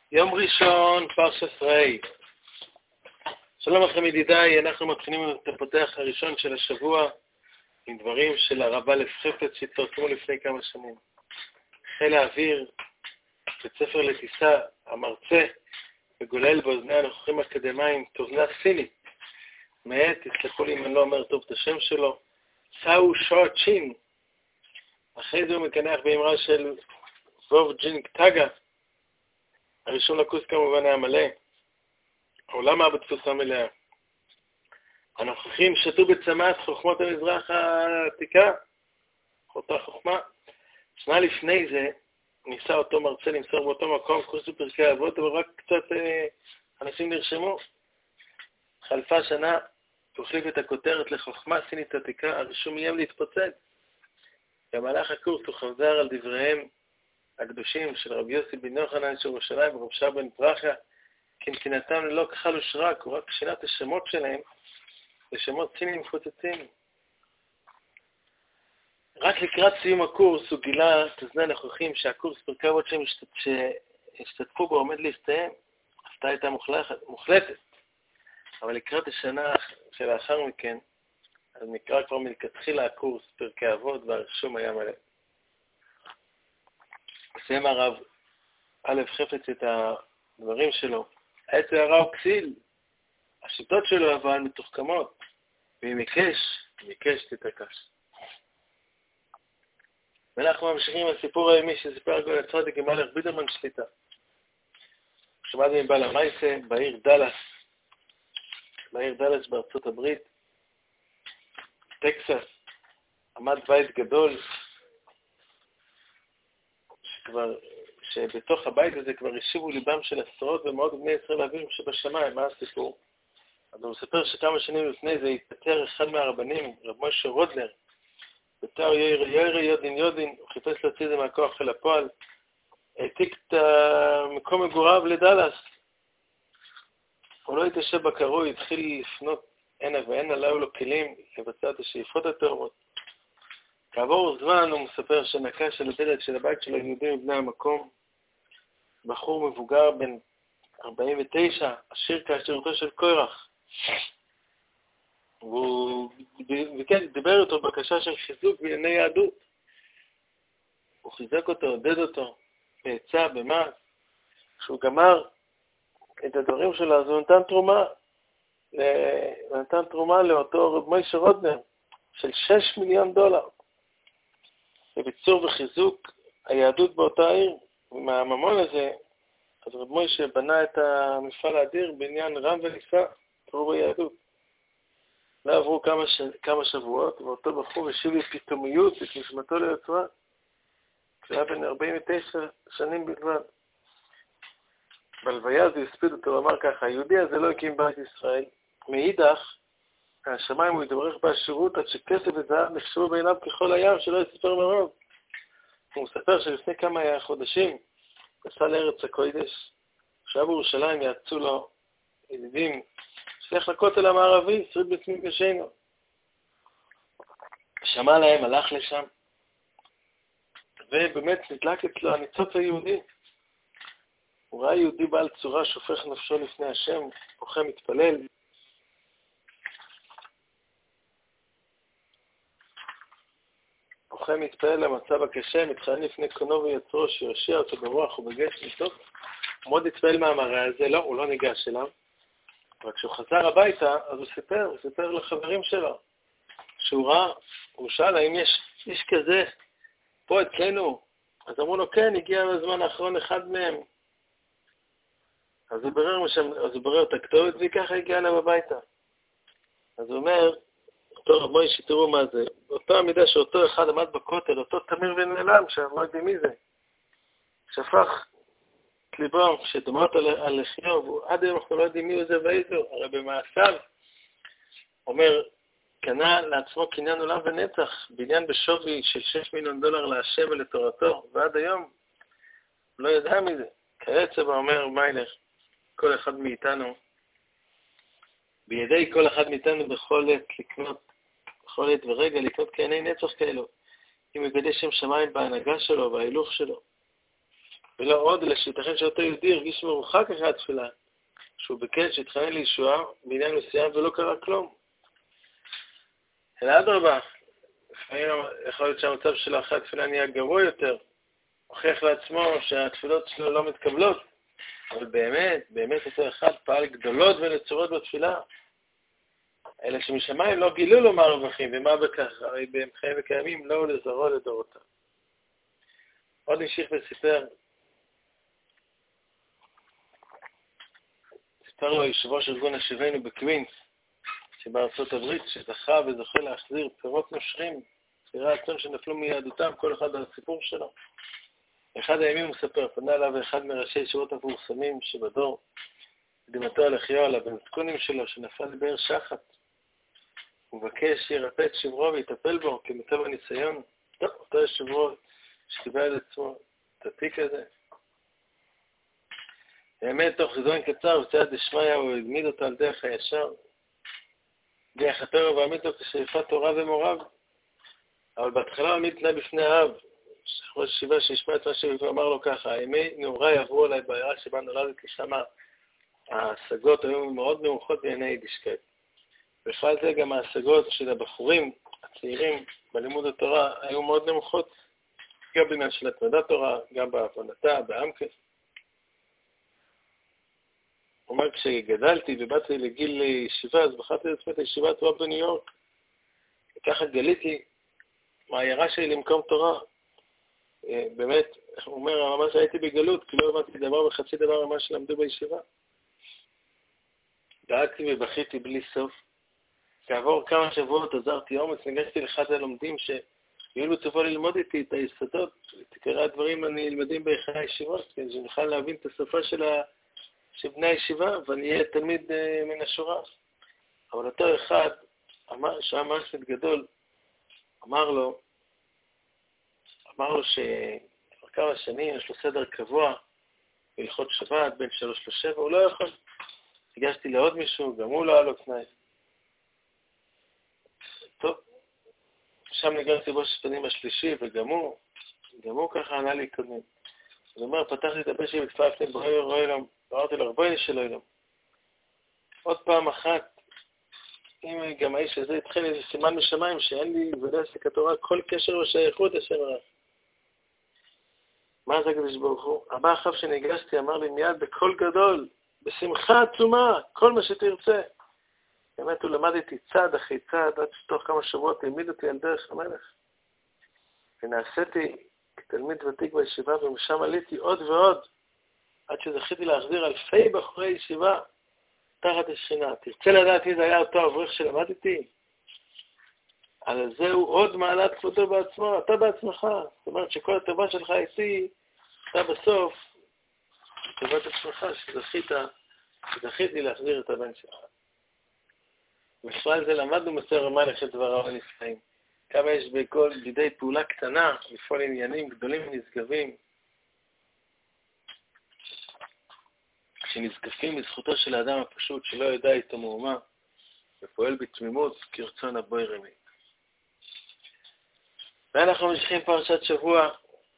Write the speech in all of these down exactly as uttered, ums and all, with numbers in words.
יום ראשון, פרשת ראה. שלום לכם ידידיי, אנחנו מתחילים את הפותח הראשון של השבוע עם דברים של הרב א' חפץ שהתפרסמו לפני כמה שנים. חיל האוויר, בית ספר לטיסה, המרצה מגולל באוזני הנוכחים האקדמיים תובנה סינית. מעט, תסלחו לי אם אני לא אומר טוב את השם שלו, סאו שוע צ'ין. אחרי זה הוא מקנח באמרה של ווב ג'ינג טאגה. הראשון לקוס כמובן היה מלא. העולם היה בתפוסה מלאה. הנוכחים שתו בצמאת חוכמות המזרח העתיקה, אותה חוכמה. שנה לפני זה ניסה אותו מרצה למסור באותו מקום קורס בפרקי אבות, אבל רק קצת אה, אנשים נרשמו. חלפה שנה, הוא החליף את הכותרת לחוכמה סינית עתיקה, הרישום איים להתפוצץ. במהלך הקורס הוא חזר על דבריהם הקדושים של רבי יוסי בן יוחנן של ירושלים ורב שר בן פרחיה, כי נתינתם ללא כחל ושרק, הוא רק שינה את השמות שלהם לשמות סיניים מפוצצים. רק לקראת סיום הקורס הוא גילה את אוזני הנוכחים שהקורס פרקי אבות שהם שהשתתפו בו עומד להסתיים. הפתעה הייתה מוחלטת, אבל לקראת השנה שלאחר מכן, אז נקרא כבר מלכתחילה הקורס פרקי אבות והרישום היה מלא. סיים הרב א' חפץ את הדברים שלו. העץ הערה הוא כסיל. השיטות שלו אבל מתוחכמות. ואם יקש, אם יקש תתעקש. ואנחנו ממשיכים לסיפור הימי שסיפר גול הצדיק עם מלך בידרמן שליטה. שמעתי מבעל המייסה בעיר דלס. בעיר דלס בארצות הברית. טקסס. עמד בית גדול. שכבר, שבתוך הבית הזה כבר השיבו ליבם של עשרות ומאות בני ישראל אביבים שבשמיים. מה הסיפור? אז הוא מספר שכמה שנים לפני זה התפטר אחד מהרבנים, רב משה רודלר, בתר יאיר יאיר יודין יודין, הוא חיפש להוציא את זה מהכוח אל הפועל, העתיק את מקום מגוריו לדלס. הוא לא התיישב בקרוי, התחיל לפנות הנה והנה, לא היו לו כלים לבצע את השאיפות התאומות. כעבור זמן הוא מספר שנקש על הדלת של הבית שלו יהודים מבני המקום, בחור מבוגר בן ארבעים ותשע, עשיר כעשירותו של קורח. והוא וכן, דיבר איתו בקשה של חיזוק בענייני יהדות. הוא חיזק אותו, עודד אותו, בעצה, במעש. כשהוא גמר את הדברים שלו, אז הוא נתן תרומה, הוא נתן תרומה לאותו רב משה רודלר של שש מיליון דולר. בביצור וחיזוק היהדות באותה עיר, ומהממון הזה, אז רב משה בנה את המפעל האדיר בעניין רם ונישא, תראו ביהדות. לא עברו כמה, ש... כמה שבועות, ואותו בחור השיב בפתאומיות את נשמתו ליוצרה, כשהיה בן ארבעים ותשע שנים בלבד. בלוויה הזו הספיד אותו ואמר ככה, היהודי הזה לא הקים בית ישראל, מאידך, השמיים הוא יתברך בעשירות עד שכסף וזהב נחשבו בעיניו ככל הים שלא יספר מרוב. הוא מספר שלפני כמה חודשים נסע לארץ הקודש, שהיה בירושלים יעצו לו ידידים, שלח לכותל המערבי, שריד בסמית גשנו. שמע להם, הלך לשם, ובאמת נדלק אצלו הניצוץ היהודי. הוא ראה יהודי בעל צורה שופך נפשו לפני השם, בוכה מתפלל, בוכה מתפעל למצב הקשה, מתחנן לפני קונו ויצרו שיושיע אותו ברוח ובגש ניסות. הוא מאוד התפעל מהמראה הזה, לא, הוא לא ניגש אליו. אבל כשהוא חזר הביתה, אז הוא סיפר, הוא סיפר לחברים שלו, שהוא ראה, הוא שאל, האם יש איש כזה פה אצלנו? אז אמרו לו, כן, הגיע בזמן האחרון אחד מהם. אז הוא ברר, משם, אז הוא ברר את הכתובת, וככה הגיע אליו הביתה. אז הוא אומר, אותו רב משה, תראו מה זה, אותו המידה שאותו אחד עמד בכותל, אותו תמיר ונעלם, שאנחנו לא יודעים מי זה, שפך את ליבו, שדמות על, על לחיוב, עד היום אנחנו לא יודעים מי הוא זה ואיזו, הרי במעשיו, אומר, קנה לעצמו קניין עולם ונצח, בניין בשווי של שש מיליון דולר להשם ולתורתו, ועד היום לא ידע מי זה. כעת סבא אומר, מה ילך? כל אחד מאיתנו, בידי כל אחד מאיתנו בכל עת לקנות, בכל עת ורגע לקנות קייני נצח כאלו, אם יגדי שם שמיים בהנהגה שלו וההילוך שלו. ולא עוד, אלא שייתכן שאותו יהודי הרגיש מרוחק אחרי התפילה, שהוא ביקש שהתחנן לישועה בעניין מסוים ולא קרה כלום. אלא אדרבה, לפעמים יכול להיות שהמצב שלו אחרי התפילה נהיה גרוע יותר, הוכיח לעצמו שהתפילות שלו לא מתקבלות, אבל באמת, באמת אותו אחד פעל גדולות ונצורות בתפילה, אלא שמשמיים לא גילו לו מה הרווחים ומה בכך, הרי בהם חיים וקיימים לא לזרוע לדורותם. עוד נמשיך וסיפר, סיפר לו יושב ראש ארגון השיבנו בקווינס, שבארצות הברית, שזכה וזוכה להחזיר פירות נושרים, פירי עצום שנפלו מיהדותם, כל אחד על הסיפור שלו. אחד הימים הוא מספר, פנה אליו אחד מראשי ישיבות המפורסמים שבדור, קדימתו על אחיו, על הבנתקונים שלו, שנפל לבאר שחת. הוא מבקש שירפא את שברו ויטפל בו כמיטב הניסיון. טוב, אותו שברו שקיבל על עצמו את התיק הזה. באמת, תוך זמן קצר, בצד דשמיא, הוא הגמיד אותו על דרך הישר. דרך התורה והעמיד לו כשאיפת תורה ומוריו. אבל בהתחלה הוא עמיד תנאי בפני האב. ראש ישיבה שישמע את מה שהוא אמר לו ככה, ימי נעוריי עברו עליי בעיירה שבה נולדתי, שם ההשגות היו מאוד נמוכות בעיני יידישקייט. בכלל זה גם ההשגות של הבחורים הצעירים בלימוד התורה היו מאוד נמוכות, גם בעניין של התמדת תורה, גם בהבנתה, בעמקה. הוא אומר, כשגדלתי ובאתי לגיל ישיבה, אז בחרתי לעצמי את הישיבה הטובה בניו יורק. וככה גליתי מהעיירה שלי למקום תורה. באמת, הוא אומר, ממש הייתי בגלות, כי לא הבנתי דבר וחצי דבר ממה שלמדו בישיבה. דאגתי ובכיתי בלי סוף. כעבור כמה שבועות עזרתי אומץ, ניגשתי לאחד הלומדים שיהיו בצופו ללמוד איתי את היסודות, את עיקרי הדברים הנלמדים בחיי הישיבות, כדי שנוכל להבין את השפה של, ה... של בני הישיבה, ואני אהיה תלמיד uh, מן השורה. אבל אותו אחד, אמר, שהיה מעשת גדול, אמר לו, אמר לו שכבר כמה שנים יש לו סדר קבוע, בהלכות שבת, בין שלוש לשבע, הוא לא יכול. הגשתי לעוד מישהו, גם הוא לא היה לו תנאי. טוב, שם ניגרתי בו שפנים השלישי, וגם הוא, גם הוא ככה ענה לי קודמים. זאת אומרת, פתחתי את הפה שלי ותפעפתי ברוי רוי לום, ואמרתי לו, רבוי שלו אלום. עוד פעם אחת, אם גם האיש הזה התחיל איזה סימן משמיים, שאין לי ולעסק התורה כל קשר ושייכות השם הרב. מה זה הקדוש ברוך הוא? הבא אחריו שניגשתי אמר לי מיד בקול גדול, בשמחה עצומה, כל מה שתרצה. באמת הוא למד איתי צעד אחרי צעד, עד שתוך כמה שבועות העמיד אותי על דרך המלך. ונעשיתי כתלמיד ותיק בישיבה, ומשם עליתי עוד ועוד, עד שזכיתי להחזיר אלפי בחורי ישיבה תחת השכינה. תרצה לדעת מי זה היה אותו אברך שלמדתי? על זה הוא עוד מעלת כבודו בעצמו, אתה בעצמך. זאת אומרת שכל הטובה שלך איתי, אתה בסוף, טובת עצמך שזכית, שזכיתי להחזיר את הבן שלך. בכלל זה למדנו מסר המלך את דבריו הנפלאים. כמה יש בכל בידי פעולה קטנה, לפעול עניינים גדולים ונשגבים, שנזקפים לזכותו של האדם הפשוט שלא ידע איתו מאומה, ופועל בתמימות כרצון הבוי רמי. ואנחנו ממשיכים פרשת שבוע.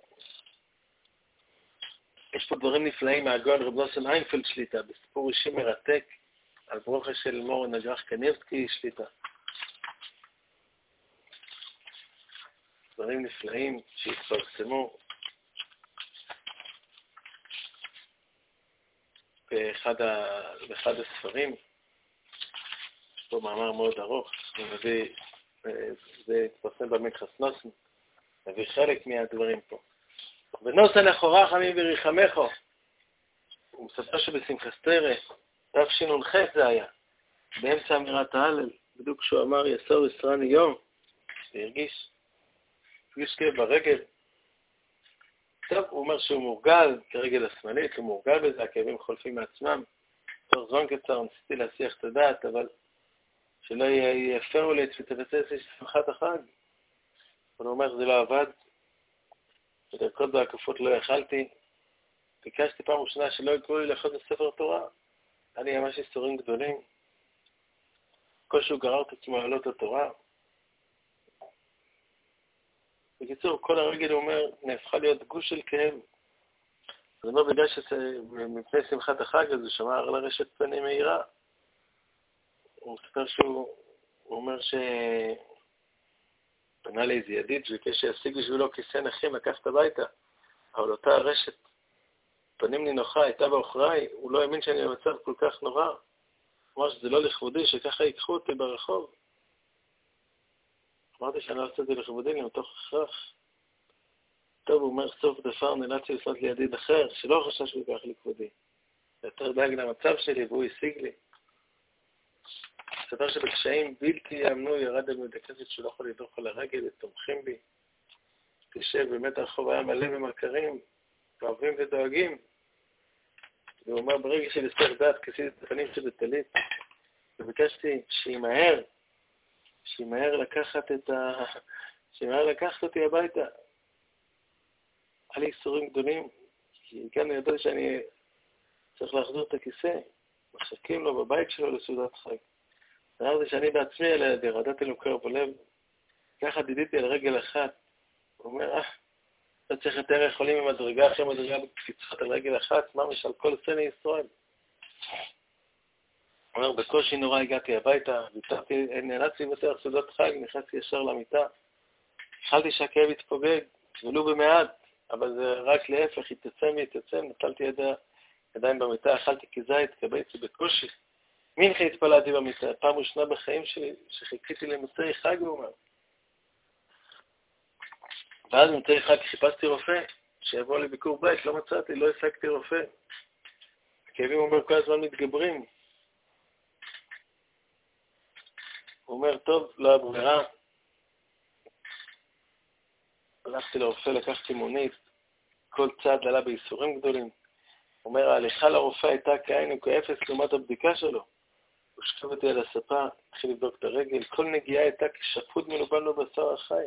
יש פה דברים נפלאים מהגאון רב נוסן איינפלד שליטה, בסיפור אישי מרתק, על ברוכה של מור נגרח קניבסקי שליטה. דברים נפלאים שהתפרסמו באחד, ה... באחד הספרים. יש פה מאמר מאוד ארוך, מביא, זה התפרסם במנחס נוסן, מביא חלק מהדברים פה. ונוסן אחורה חמים וריחמךו, הוא מספר שבשמחת תשנ"ח זה היה, באמצע אמירת ההלל, בדיוק כשהוא אמר יסור יסרני יום, והרגיש, הרגיש כאב ברגל. טוב, הוא אומר שהוא מורגל כרגל השמאלית, הוא מורגל בזה, הכאבים חולפים מעצמם. תוך זמן קצר ניסיתי להסיח את הדעת, אבל שלא יפרו לי את ותבצע את שמחת החג. אבל הוא אומר, זה לא עבד, בדרכות בהקפות לא יכלתי, ביקשתי פעם ראשונה שלא יקראו לי לאחוז בספר תורה. היה לי ממש איסורים גדולים. כל שהוא גרר את עצמו לעלות לתורה. בקיצור, כל הרגל הוא אומר, נהפכה להיות גוש של כאב. אז אומר, בגלל שמפני שמחת החג, אז הוא שמע על הרשת פנים מהירה. הוא מספר שהוא, הוא אומר ש... פנה לאיזה ידיד, שביקש שישיג בשבילו כיסא נכים לקחת הביתה. אבל אותה הרשת פנים נינוחה הייתה באוכריי, הוא לא האמין שאני במצב כל כך נורא. הוא אמר שזה לא לכבודי, שככה ייקחו אותי ברחוב. אמרתי שאני לא עושה את זה לכבודי, אני מתוך הכרח. טוב, הוא אומר, סוף דפר נאלצתי לעשות לי ידיד אחר, שלא חשש שהוא ייקח לכבודי. יותר דאג למצב שלי, והוא השיג לי. ספר שבקשיים בלתי יאמנו ירד על בית הכנסת שהוא לא יכול לדרוך על הרגל, ותומכים בי. תשב, באמת הרחוב היה מלא במכרים, אוהבים ודואגים. והוא אומר, ברגע של הסתר דעת, כיסיתי את הפנים שבטלית, וביקשתי שימהר, שימהר לקחת את ה... שימהר לקחת אותי הביתה. היה לי איסורים גדולים, כי כאן אני יודע שאני צריך להחזור את הכיסא, מחכים לו בבית שלו לסעודת חג. אמרתי שאני בעצמי על היעדר, ידעתי לו קר בלב, ככה דידיתי על רגל אחת. הוא אומר, אה, אתה צריך יותר יכולים ממדרגה אחרי מדרגה בקפיצות על רגל אחת, ממש על כל סני ישראל. הוא אומר, בקושי נורא הגעתי הביתה, ויתרתי, נאלצתי לבצע סעודת חג, נכנסתי ישר למיטה. התחלתי שהכאב יתפוגג, ולו במעט, אבל זה רק להפך, התעצם, התעצם, נטלתי ידע, ידיים במיטה, אכלתי כזית, קבייתי בקושי. מינכי התפללתי במיטה, פעם ראשונה בחיים שלי, שחיכיתי למוצאי חג, הוא אומר. ואז במוצאי חג חיפשתי רופא, שיבוא לביקור בית, לא מצאתי, לא השגתי רופא. הכאבים, הוא אומר, כל הזמן מתגברים. הוא אומר, טוב, לא הברירה. הלכתי לרופא, לקחתי מונית, כל צעד עלה בייסורים גדולים. הוא אומר, ההליכה לרופא הייתה כעין וכאפס לעומת הבדיקה שלו. הוא שכב אותי על הספה, התחיל לבדוק את הרגל, כל נגיעה הייתה כשפוד מלובן לו בשר החי.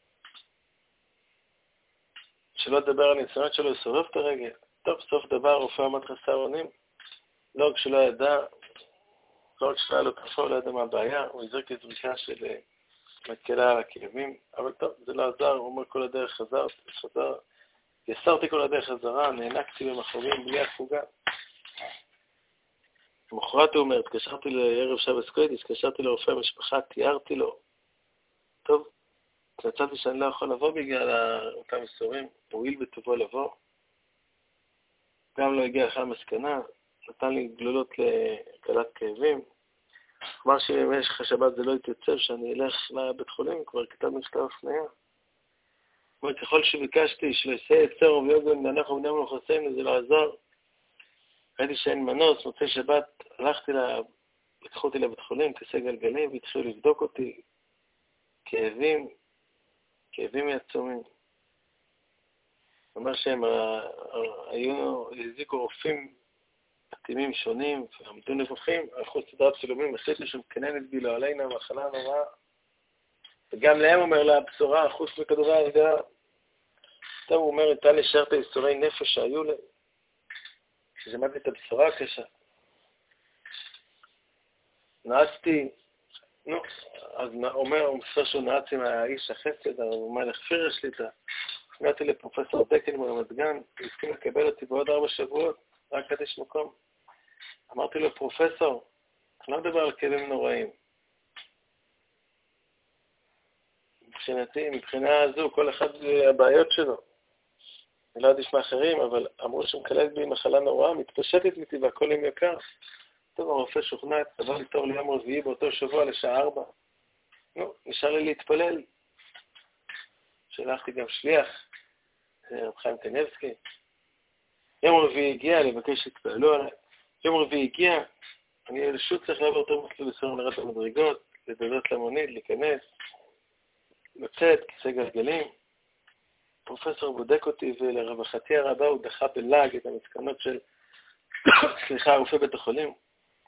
שלא לדבר על ניסיונות שלו לסובב את הרגל. טוב, סוף דבר, רופא עמד חסר אונים. לא רק שלא ידע, לא רק שלא היה לו כפה, לא ידע מה הבעיה, הוא הזריק לי זריקה של מקלה על הכאבים, אבל טוב, זה לא עזר, הוא אומר כל הדרך חזר, חזר, יסרתי כל הדרך חזרה, נענקתי במחורים בלי הפוגה. למחרת הוא אומר, התקשרתי לערב שבס קודש, התקשרתי לרופא המשפחה, תיארתי לו. טוב, הצעתי שאני לא יכול לבוא בגלל אותם איסורים, הוא הועיל בטובו לבוא. גם לא הגיע אחרי המסקנה, נתן לי גלולות לקלת כאבים. אמר שבמשך השבת זה לא יתייצב, שאני אלך לבית חולים, כבר כתב מכתב הפניה. הוא אומר, ככל שביקשתי שלא יעשה יצר וביוגון, ואנחנו בני המלוך עושים, זה לא עזר. ראיתי שאין מנוס, מוצאי שבת, הלכתי, לה, לקחו אותי לבית חולים, כיסא גלגלים, והתחילו לבדוק אותי. כאבים, כאבים עצומים. הוא אומר שהם היו, הזיקו רופאים מתאימים שונים, ועמדו נבוכים, הלכו סדרת צילומים, החליטו שמתכננת בי לא עלינו, מחלה נוראה. וגם להם אומר לה, הבשורה, חוץ מכדורי הרגעה. טוב, הוא אומר, ניתן לשאר את האיסורי נפש שהיו לי. כששמעתי את הבשורה הקשה. נעצתי, נו, אז אומר, הוא מספר שהוא נעץ עם האיש החסד, הוא אומר, לכפיר השליטה. הפניתי לפרופסור דקל מרמת גן, הוא הסכים לקבל אותי בעוד ארבע שבועות, רק עד יש מקום. אמרתי לו, פרופסור, אני לא מדבר על כאבים נוראים. מבחינתי, מבחינה הזו, כל אחד הבעיות שלו. אני לא יודע מה אחרים, אבל אמרו שמקלט בי מחלה נוראה, מתפשטת מטבעה, כל יום יקר. טוב, הרופא שוכנע, עבר לי תור ליום רביעי באותו שבוע לשעה ארבע. נו, נשאר לי להתפלל. שלחתי גם שליח, רב חיים קניבסקי. יום רביעי הגיע, לבקש שהתפעלו עליי. יום רביעי הגיע, אני פשוט צריך לעבור אותו מסלול לסורם לרדת המדרגות, לדלות למונית, להיכנס, לצאת, כיסא גלגלים. פרופסור בודק אותי, ולרווחתי הרבה הוא דחה בלעג את המסקנות של, סליחה, רופא בית החולים. הוא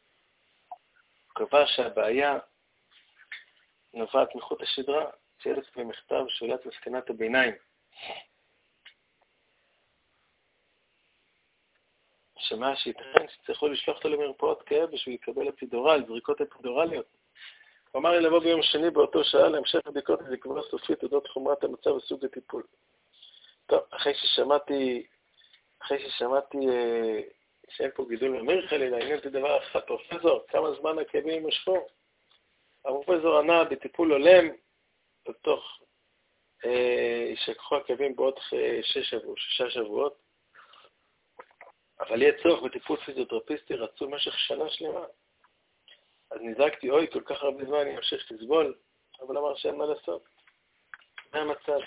קבע שהבעיה נובעת מחוט השדרה, ציידס במכתב שאולת מסקנת הביניים. שמה שייתכן שצריכו לשלוח אותו למרפאות כאב בשביל לקבל אפידורל, זריקות אפידורליות. הוא אמר לי לבוא ביום שני באותו שעה להמשך הבדיקות ולקבוע סופית אודות חומרת המצב וסוג הטיפול. טוב, אחרי ששמעתי אחרי ששמעתי שאין פה גידול ממיר חלילה, העניין זה דבר אחד, פרופסור, כמה זמן הכאבים יימשכו? הפרופסור ענה בטיפול הולם, בתוך יישכחו הכאבים בעוד שש שבועות, שישה שבועות, אבל יהיה צורך בטיפול פיזיותרפיסטי רצו במשך שנה שלמה. אז נזעקתי, אוי, כל כך הרבה זמן אני אמשיך לסבול, אבל אמר שאין מה לעשות. זה המצב.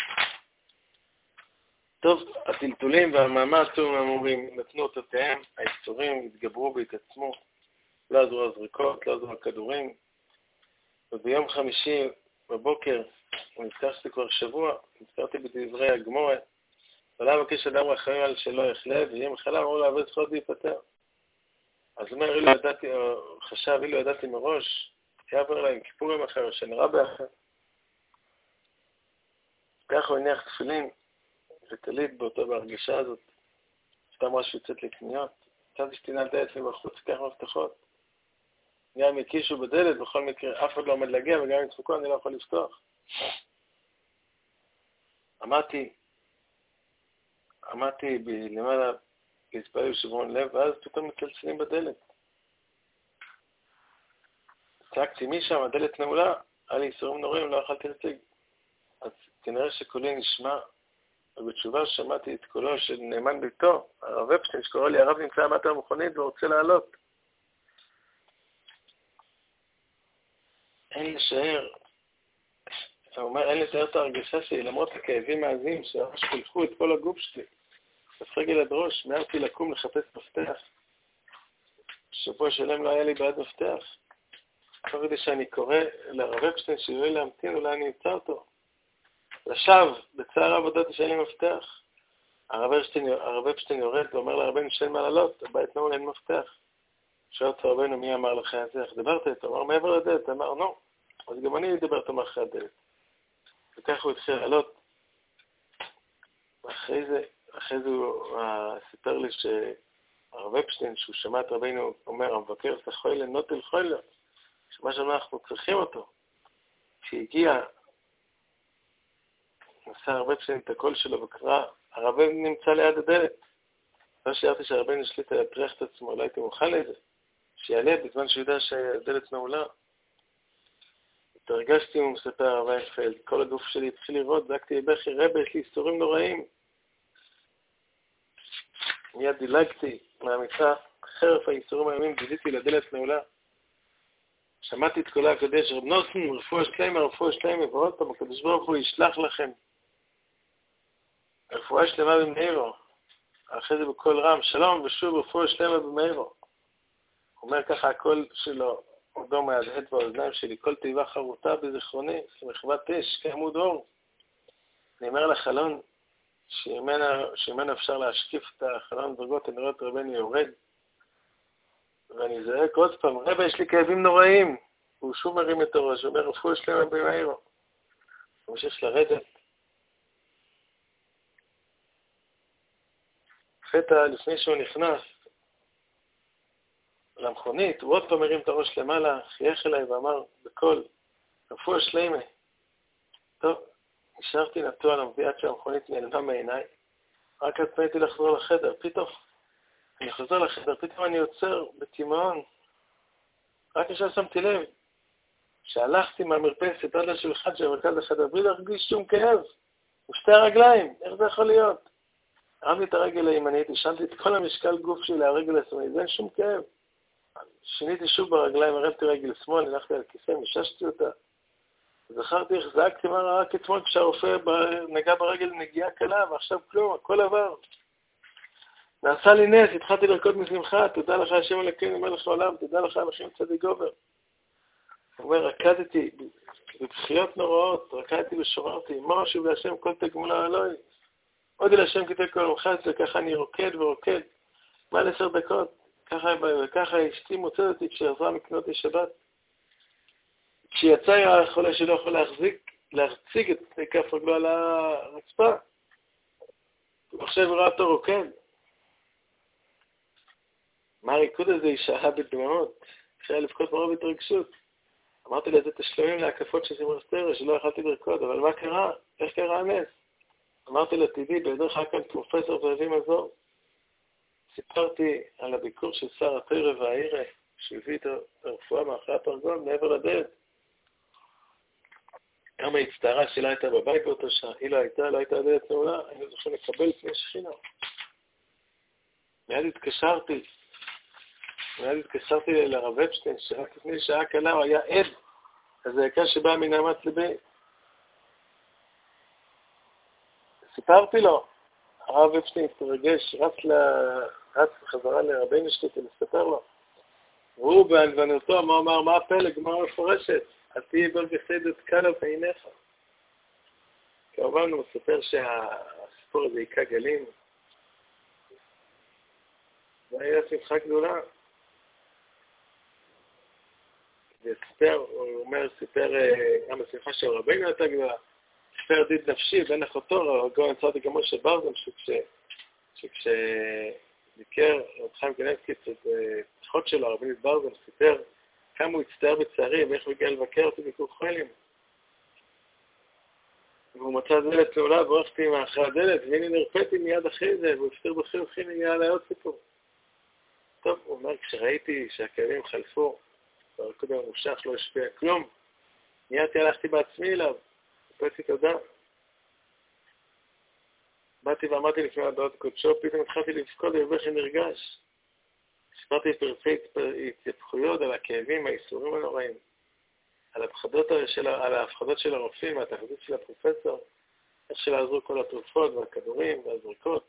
טוב, הטלטולים והמאמץ המורים נתנו אותותיהם, האיסורים התגברו והתעצמו, לא עזרו הזריקות, לא עזרו הכדורים, וביום חמישי בבוקר, נזכרתי כבר שבוע, נזכרתי בדברי הגמורת, ולא מבקש אדם רחמים על שלא יחלה, ויהיה מחלה, אמרו לעבוד זכות להיפטר. אז הוא אומר, אילו ידעתי, חשב, אילו ידעתי מראש, יעבר להם כיפורים אחר, שנראה באחר. כך הוא הניח תפילין, ותליד באותו בהרגשה הזאת, סתם רש יוצאת לקניות, קצת שתינלת אצלי בחוץ, כך מפתחות. גם יקישו בדלת, בכל מקרה, אף אחד לא עומד להגיע, וגם אם צפוקו אני לא יכול לפתוח. עמדתי, עמדתי למעלה להתפלל שברון לב, ואז פתאום מצלצלים בדלת. צעקתי משם, הדלת נעולה, היה לי איסורים נוראים, לא יכלתי להציג. אז כנראה שקולי נשמע, ובתשובה שמעתי את קולו של נאמן ביתו, הרב אפשטיין, שקורא לי, הרב נמצא מטה המכונית ורוצה לעלות. אין לשער, הוא אומר, אין לתאר את ההרגשה שלי, למרות הכאבים העזים שממש פילחו את כל הגוף שלי. בסרגל הדרוש, מיהרתי לקום לחפש מפתח. שבוע שלם לא היה לי בעד מפתח. אחרי שאני קורא לרב אפשטיין שיהיה להמתין, אולי אני אמצא אותו. לשווא, בצער עבודת שאין לי מפתח. הרב אפשטיין, הרב אפשטיין יורד ואומר לרבנו שאין מה לעלות, הבית נאול אין מפתח. שואל את רבנו מי אמר לך את זה, איך דיברת איתו? אמר מעבר לדלת, אמר נו, אז גם אני אדבר איתו מאחרי הדלת. וכך הוא התחיל לעלות. ואחרי זה, אחרי זה הוא סיפר לי שהרב אפשטיין, שהוא שמע את רבנו, אומר, המבקר את החוילה, נוטל חוילה, שמה שאנחנו צריכים אותו. כשהגיע, נסע הרב אפשטיין את הקול שלו וקרא, הרב נמצא ליד הדלת. לא שיערתי שהרבנו שליט להטריח את עצמו, לא הייתי מוכן לזה. שיעלה בזמן שהוא יודע שהדלת נעולה. התרגשתי, הוא מספר הרב איינפלד, כל הגוף שלי התחיל לראות, זעקתי בכי, רבי, יש לי איסורים נוראים. מיד דילגתי מהמיטה, חרף האיסורים הימים, גיליתי לדלת נעולה. שמעתי את קולה הקדש, רב נוסן, רפואה שלמה, רפואה שלמה, ועוד פעם, הקדוש ברוך הוא ישלח לכם. רפואה שלמה במהירו. אחרי זה בכל רם, שלום ושוב רפואה שלמה במהירו. הוא אומר ככה, הקול שלו, עודו מהדהד באוזניים שלי, כל תיבה חרוטה בזיכרוני, כמחוות אש, כעמוד אור. אני אומר לחלון, שממנו אפשר להשקיף את החלון דרגות, אני רואה את רבנו יורד, ואני זעק עוד פעם, רבי, יש לי כאבים נוראים. והוא שוב מרים את הראש, הוא אומר, רפואה שלמה במהירו. הוא ממשיך לרדת. לפתע, לפני שהוא נכנס למכונית, הוא עוד פעם מרים את הראש למעלה, חייך אליי ואמר בקול, רפואה שלמה. טוב, נשארתי נטוע למביאה שהמכונית נעלמה מעיניי, רק אז פניתי לחזור לחדר, פתאום, אני חוזר לחדר, פתאום אני עוצר בתימהון, רק עכשיו שמתי לב, שהלכתי מהמרפסת עד לשולחן של מרכז החדר, בלי להרגיש שום כאב, ושתי הרגליים, איך זה יכול להיות? הרמתי את הרגל הימנית, השנתי את כל המשקל גוף שלי להרגל השמאלית, ואין שום כאב. שיניתי שוב ברגליים, הרמתי רגל שמאל, הלכתי על כיסא, מששתי אותה. זכרתי איך זעקתי מה רק אתמול כשהרופא נגע ברגל נגיעה קלה, ועכשיו כלום, הכל עבר. נעשה לי נס, התחלתי לרקוד משמחה, תודה לך השם אלוקינו מלך העולם, תודה לך אלוהים צדיק גבר. הוא אומר, רקדתי בבכיות נוראות, רקדתי ושוררתי, משהו להשם כל תגמולה אלוהי. עוד אל השם כתב כל מחץ, וככה אני רוקד ורוקד. מה לעשר דקות? ככה, וככה אשתי מוצאת אותי כשעזרה מקנות לשבת. כשיצא היה החולה שלא יכול להחזיק, להחציג את כף רגלו על הרצפה. עכשיו ראה אותו רוקד. מה הריקוד הזה? היא שעה בדמעות. כשהיה לבכות מרוב התרגשות. אמרתי לה, זה תשלומים להקפות של סימרסטרה, שלא יכלתי לרקוד, אבל מה קרה? איך קרה הנס? אמרתי לה, תדעי, בידך כאן פרופסור והביא מזור. סיפרתי על הביקור של שר התורה והעירה, שהביא את הרפואה מאחורי הפרגון מעבר לדלת. כמה הצטערה שלה הייתה בבית באותו שעה, היא לא הייתה, לא הייתה הדלת נעולה, היינו זוכרים לקבל פני שכינה. מיד התקשרתי, מיד התקשרתי לרב אפשטיין, שרק לפני שעה קלה הוא היה עד, אז העיקר שבא מנהמת ליבי. סיפרתי לו, הרב אפשטיין התרגש, רץ, ל... רץ חזרה לרבינו שטיטל, לספר לו. והוא בענוונותו, מה אמר, מה הפלג, מה מפורשת? על תהי בר בסדת קלה בעיניך. כמובן הוא מספר שהסיפור הזה היכה גלים. זה היה שמחה גדולה. וסיפר, הוא אומר, סיפר גם השמחה של רבינו הייתה גדולה. סיפר דיד נפשי בין אחותו, הגאון צדיק משה ברזם, שכשביקר רב חיים קניבסקי את אחות שלו, הרבנית ברזם, סיפר כמה הוא הצטער בצערי, ואיך הוא הגיע לבקר אותי ביקור חיילים. והוא מצא דלת נעולה, וערכתי מאחרי הדלת, והנה נרפאתי מיד אחרי זה, והוא הפתר בחיוך, הנה נהיה עליי עוד סיפור. טוב, הוא אומר, כשראיתי שהכאבים חלפו, והרקוד הממושך לא השפיע כלום, מיד הלכתי בעצמי אליו, הפרצתי תודה. באתי ואמרתי לפני הבאות קודשו, פתאום התחלתי לבכות ובכי נרגש. סיפרתי פרצי התהפכויות על הכאבים, האיסורים הנוראים, על הפחדות של, על ההפחדות של הרופאים, התחזית של הפרופסור, איך שלעזרו כל התרופות והכדורים והזריקות.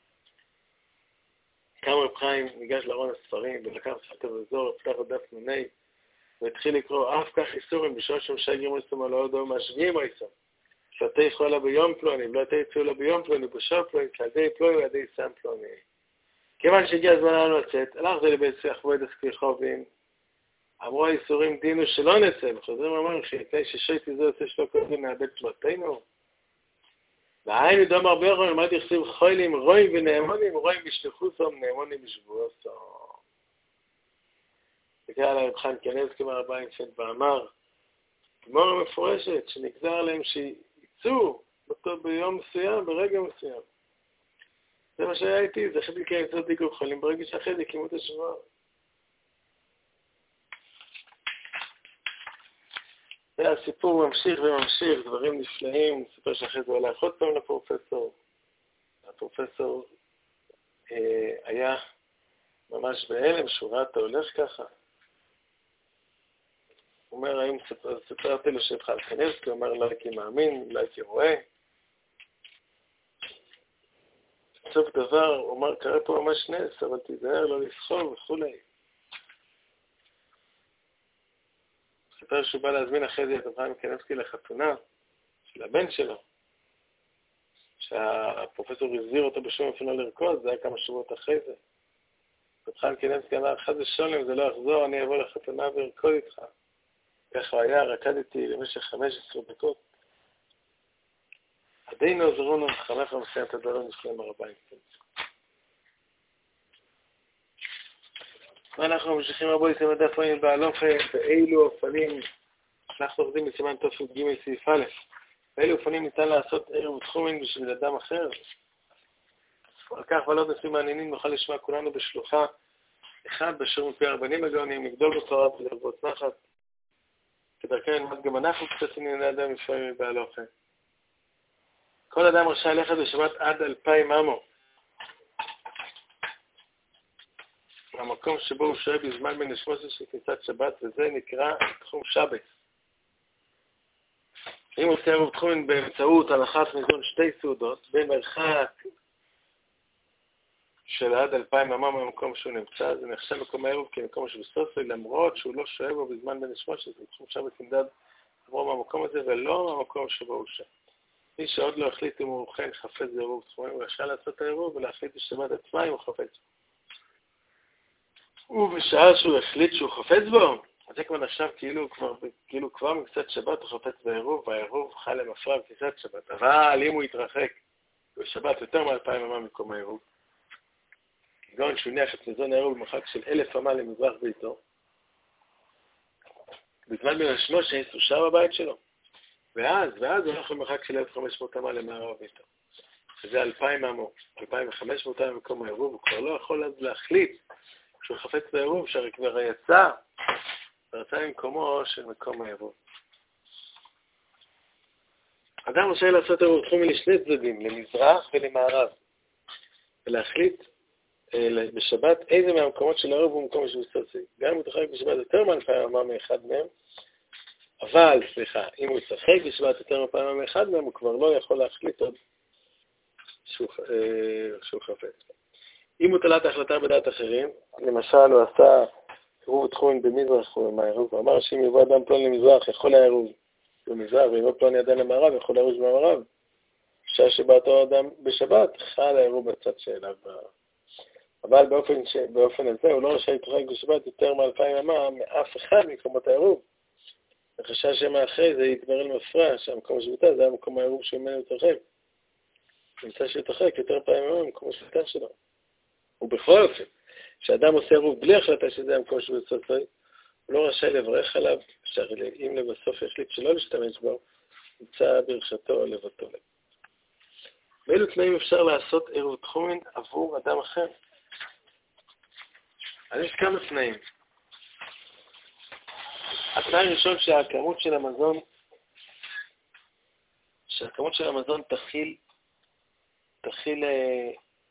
כמה רב חיים ניגש לארון הספרים ולקח ספר וזור, פתח את דף נוני, והתחיל לקרוא אף כך איסורים בשביל שמשי גרימו איסום על העוד או משווים איסום. שלטי יכולה לה ביום פלוני, ולא תיצאו לה ביום פלוני, בשעה פלוני, כעדי פלוני ועדי סם פלוני. כיוון שהגיע הזמן לנו לצאת, הלכתי לבית שיח בוידס כרחובים, אמרו האיסורים דינו שלא נצא, וחוזרים ואמרים שלפני ששייתי זה יוצא שלא קודם מאבד פלוטינו. והעין ידום הרבה יחום, למד יחסיב חוילים, רואים ונאמונים, רואים בשלחו סום, נאמונים בשבועו סום. תקרא על הרב חיים קניבסקי מהרב איינשטיין ואמר, גמורה מפורשת, שנגזר עליהם שיצאו ביום מסוים, ברגע מסוים. זה מה שהיה איתי, זה חייתי כי ימצאו דיקור חולים, ברגע שאחרי זה קימו את השבוע. והסיפור ממשיך וממשיך, דברים נפלאים, סיפר שאחרי זה הולך עוד פעם לפרופסור. הפרופסור אה, היה ממש בהלם, שהוא ראה אתה הולך ככה. הוא אומר, היום סיפרתי לו שבחל קניבסקי, הוא אומר, לא הייתי מאמין, לא הייתי רואה. בסוף דבר, הוא אומר, קרה פה ממש נס, אבל תיזהר, לא לסחוב וכו'. סיפר שהוא בא להזמין אחרי זה את רב חיים קניבסקי לחתונה של הבן שלו, שהפרופסור הזהיר אותו בשום אופן לא לרקוד, זה היה כמה שבועות אחרי זה. רב חיים קניבסקי אמר, חס ושלום, זה לא יחזור, אני אבוא לחתונה וארקוד איתך. ככה הוא היה, רקדתי למשך חמש עשרה דקות. עדינו עזרונו, חמך ומסיים את הדברים לפני מרביים. ואנחנו ממשיכים רבוי סימן דף רעים בהלוכה, באילו אופנים, אנחנו עובדים בסימן תופת ג' סעיף א', באילו אופנים ניתן לעשות ערב ותחומין בשביל אדם אחר. על כך ועלות נושאים מעניינים נוכל לשמוע כולנו בשלוחה, אחד בשיעור מפי הרבנים הגאונים, לגדול בתורה ולרבות נחת, כדרכן נלמד גם אנחנו קצת ענייני אדם לפעמים בהלוכה. כל אדם רשאי ללכת בשבת עד אלפיים אמו. המקום שבו הוא שוהה בזמן בין השמוסת של כניסת שבת, וזה נקרא תחום שבת. אם הוא עושה ערב תחום באמצעות הנחת מזון שתי סעודות, במרחק של עד אלפיים אמה מהמקום שהוא נמצא, זה נחשב מקום הערב כמקום שבסוף, למרות שהוא לא שוהה בו בזמן בין השמוסת, זה תחום שבת נמדד עבור מהמקום הזה, ולא מהמקום שבו הוא שוהה. מי שעוד לא החליט אם הוא כן חפץ בעירוב תחומים, הוא רשאי לעשות העירוב ולהחליט בשבת עצמה אם הוא חפץ בו. ובשעה שהוא החליט שהוא חפץ בו, אז זה כבר נחשב כאילו כבר, כאילו כבר מקצת שבת הוא חפץ בעירוב, והעירוב חל למפרע בקצת שבת. אבל אם הוא יתרחק בשבת יותר מאלפיים אמה מקום העירוב, כגון שהוא ניח את מזון העירוב במרחק של אלף אמה למזרח ביתו, בזמן בין השמוש הוא שר בבית שלו. ואז, ואז הוא הולך למרחק של אלף וחמש מאות אמה למערב ביתו. שזה אלפיים אמו, אלפיים וחמש מאות במקום העירוב, הוא כבר לא יכול אז להחליט, כשהוא חפץ בעירוב, שהרי כבר יצא, ורצה למקומו של מקום העירוב. אדם רשאי לעשות עירוב תחומי לשני צדדים, למזרח ולמערב, ולהחליט בשבת איזה מהמקומות של העירוב הוא מקום שבסצי. גם אם הוא תחלק בשבת יותר מאלפיים אמה מאחד מהם, אבל, סליחה, אם הוא ישחק בשבת יותר מאלפיים אמה מאחד מהם, הוא כבר לא יכול להחליט עוד שהוא, שהוא חפץ. אם הוא תלה את ההחלטה בדעת אחרים, למשל הוא עשה עירוב תחומין במזרח או במערב, הוא אמר שאם יבוא אדם פלוני למזרח יכול העירוב במזרח, ואם יבוא פלוני אדם למערב יכול העירוב במערב. שעה שבאתו אדם בשבת חל העירוב בצד שאליו. אבל באופן, ש... באופן הזה הוא לא רשאי להתרחק בשבת יותר מאלפיים אמה מאף אחד מקומות העירוב. וחשש שמה אחרי זה יתברר למפרע שהמקום השביתה זה המקום העירוב שממנו להתרחק. נמצא שיתרחק יותר פעמים אמה ממקום השביתה שלו. ובכל אופן, כשאדם עושה עירוב בלי החלטה שזה המקום שבצד, הוא לא רשאי לברך עליו, שאם לבסוף יחליט שלא להשתמש בו, נמצא ברשתו לבטו לב. באילו תנאים אפשר לעשות עירוב תחומין עבור אדם אחר? אז יש כמה תנאים. התנאי הראשון שהכמות של המזון, שהכמות של המזון תכיל, תכיל אה,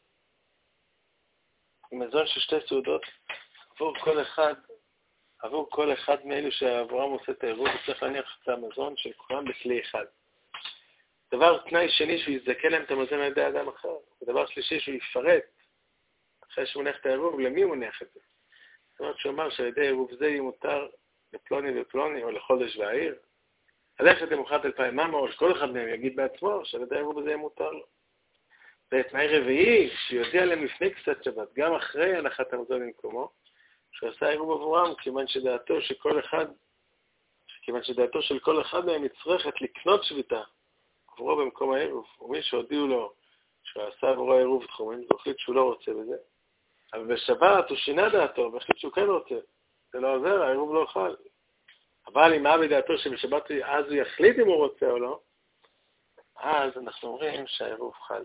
מזון של שתי סעודות עבור כל אחד, עבור כל אחד מאלו שעבורם עושה את העירוב, הוא צריך להניח את המזון של כולם בכלי אחד. דבר תנאי שני שהוא יזכה להם את המזון על ידי אדם אחר. ודבר שלישי שהוא יפרט אחרי שהוא מניח את העירוב, למי הוא מניח את זה. זאת אומרת שהוא אמר שעל ידי עירוב זה יהיה מותר לפלוני ופלוני או לחודש והעיר. ללכת למוחרת אלפיים אמה או שכל אחד מהם יגיד בעצמו שעל ידי העירוב זה יהיה מותר לו. ותנאי רביעי שיודיע להם לפני קצת שבת, גם אחרי הנחת המזון למקומו, שהוא עשה עירוב עבורם, כיוון שדעתו שכל אחד, כיוון שדעתו של כל אחד מהם נצרכת לקנות שביתה עבורו במקום העירוב, ומי שהודיעו לו שהוא עשה עבורו עירוב תחומין, הוא החליט שהוא לא רוצה בזה. אבל בשבת הוא שינה דעתו, והחליט שהוא כן רוצה. זה לא עוזר, העירוב לא חל. אבל אם מה בדעתו שבשבת אז הוא יחליט אם הוא רוצה או לא, אז אנחנו אומרים שהעירוב חל.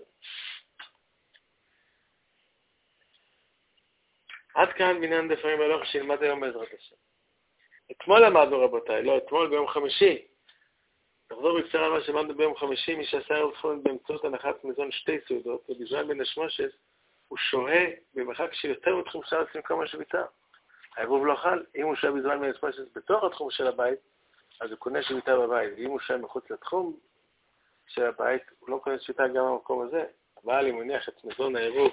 עד כאן בעניין דפרים בהלוך שילמד היום בעזרת השם. אתמול למדנו רבותיי, לא אתמול ביום חמישי. נחזור בקצרה מה שלמדנו ביום חמישי, מי שעשה עירוב תחומין באמצעות הנחת מזון שתי סעודות, ובזמן בין השמושת, הוא שוהה במרחק של יותר מתחום של במקום השביתה. העירוב לא חל. אם הוא שוהה בזמן בין השמושת בתוך התחום של הבית, אז הוא קונה שביתה בבית. ואם הוא שוהה מחוץ לתחום של הבית, הוא לא קונה שביתה גם במקום הזה. אבל אם הוא מניח את מזון העירוב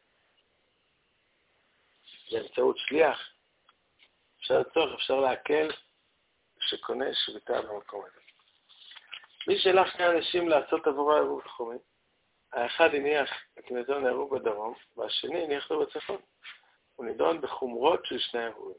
באמצעות שליח, אפשר לצורך, אפשר להקל שקונה שביתה במקום הזה. מי שלח שני אנשים לעשות עבורו עירוב תחומין, האחד הניח את מזון העירוב בדרום, והשני הניח לו בצפון. הוא נידון בחומרות של שני העירובים.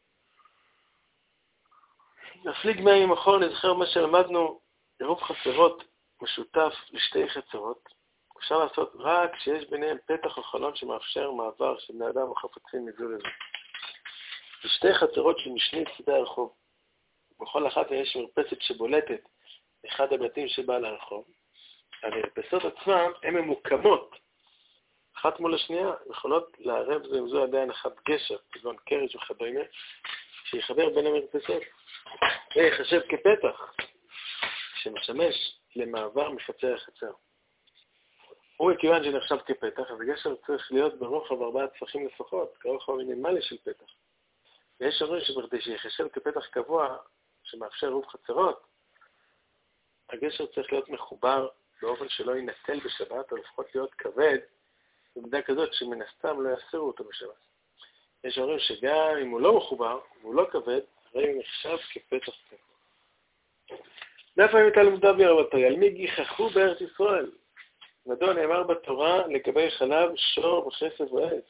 נפליג מהימים אחור, נזכר מה שלמדנו, עירוב חצרות משותף לשתי חצרות. אפשר לעשות רק כשיש ביניהם פתח או חלון שמאפשר מעבר של בני אדם וחפצים מזו לזו. בשתי חצרות שמשני צדי הרחוב. בכל אחת יש מרפסת שבולטת אחד הבתים שבא לרחוב. המרפסות עצמם הן ממוקמות, אחת מול השנייה, יכולות לערב זה עם זו עדיין הנחת גשר, כגון קרש וכדומה, שיחבר בין המרפסות. זה יחשב כפתח, שמשמש למעבר מחצר לחצר. ומכיוון שנחשב כפתח, אז הגשר צריך להיות ברוחב ארבעה טפחים לפחות, כרוחב מינימלי של פתח. ויש אומרים שבכדי שיחשב כפתח קבוע, שמאפשר עירוב חצרות, הגשר צריך להיות מחובר באופן שלא ינטל בשבת, או לפחות להיות כבד, במידה כזאת שמן הסתם לא יסירו אותו בשבת. יש אומרים שגם אם הוא לא מחובר, והוא לא כבד, הרי הוא נחשב כפתח קבוע. מאיפה הם הייתה למדה בי רבותיי? על מי גיחכו בארץ ישראל? מדוע נאמר בתורה לגבי חלב, שור וחסד ועץ.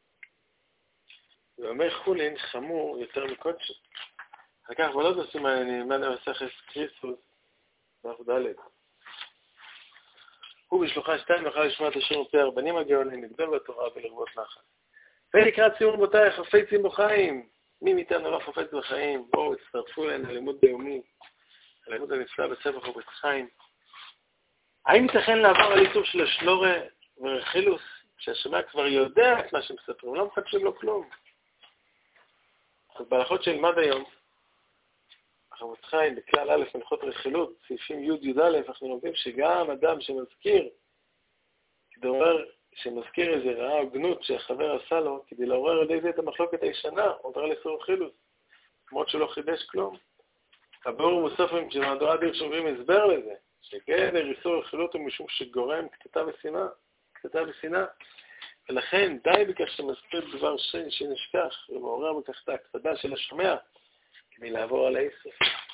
ואומר חולין חמור יותר מקודשו. אחר כך ולא תעשים נלמד המסכת קריסטוס, דף ד'. הוא בשלוחה שתיים נוכל לשמוע את השיר מפי הרבנים הגאונים, לגדול בתורה ולרבות נחל. ולקראת סיום רבותיי, חפצים בחיים. מי מאיתנו לא חפץ בחיים? בואו, הצטרפו אלינו ללימוד ביומי, הלימוד הנפלא בספר חפץ חיים. האם ייתכן לעבור על איסור של השלורה ורכילוס, שהשומע כבר יודע את מה שמספרים, לא מחדשים לו כלום. אז בהלכות שלמד היום, החפץ חיים בכלל א' מלכות רכילות, סעיפים י' י' א', אנחנו לומדים שגם אדם שמזכיר, כדי לעורר, שמזכיר איזה רעה או גנות שהחבר עשה לו, כדי לעורר על ידי זה את המחלוקת הישנה, עובר לאיסור רכילוס, כמות שלא חידש כלום. הביאור מוספים שבמהדורה דיר שומרים הסבר לזה, שגדר איסור רכילות הוא משום שגורם קטטה ושנאה, קטטה ושנאה. ולכן די בכך שמזכיר דבר שן שנשכח, ומעורר בכך את ההקפדה של השומע, כדי לעבור על האיסור.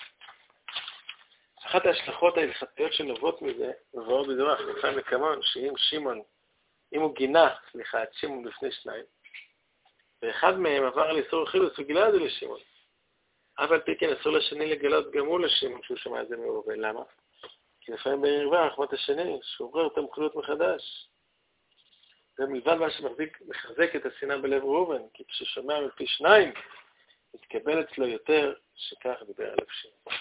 אחת ההשלכות ההלכתיות שנובעות מזה, מבואר בדוח, נפעם מקמון, שאם שמעון, אם הוא גינה, סליחה, את שמעון בפני שניים, ואחד מהם עבר לאיסור רכילוס וגילה את זה לשמעון. אבל פי כן אסור לשני לגלות גם הוא לשמעון כשהוא שמע את זה מראובן. למה? כי לפעמים בערבה, אחמת השני, שעורר את המחלות מחדש. זה מלבד מה שמחזק את השנאה בלב ראובן, כי כששומע מפי שניים, מתקבל אצלו יותר שכך דיבר עליו שמעון.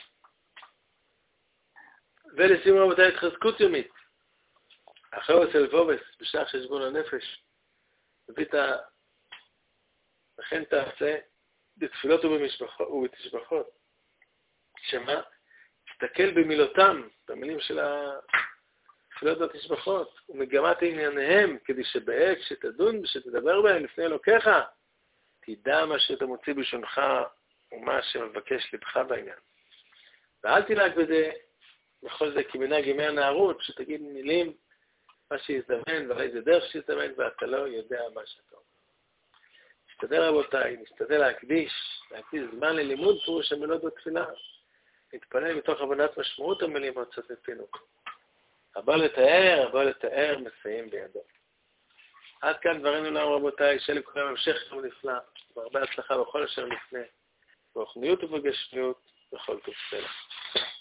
ולסיום רבותי התחזקות יומית. אחרי אצל וובס, בשעה חשבון הנפש, מביא את ה... לכן תעשה בתפילות ובתשבחות. שמה? תסתכל במילותם, במילים של התפילות והתשבחות, ומגמת ענייניהם, כדי שבעת שתדון ושתדבר בהם לפני אלוקיך, תדע מה שאתה מוציא בשונך ומה שמבקש לבך בעניין. ואל תלעג בזה, בכל זה כמנהג ימי הנערות, שתגיד מילים מה שיזדמן, ואולי זה דרך שיזדמן, ואתה לא יודע מה שאתה אומר. נשתדל רבותיי, נשתדל להקדיש, להקדיש זמן ללימוד פירוש המילות בתפילה. נתפלל מתוך הבנת משמעות המילים והוצאות מפינו. הבא לתאר, הבא לתאר, מסיים בידו. עד כאן דברינו לנו רבותיי, שלכולם המשך יום נפלא, והרבה הצלחה בכל אשר לפני, ברוחניות ובגשמיות, בכל טוב סלע.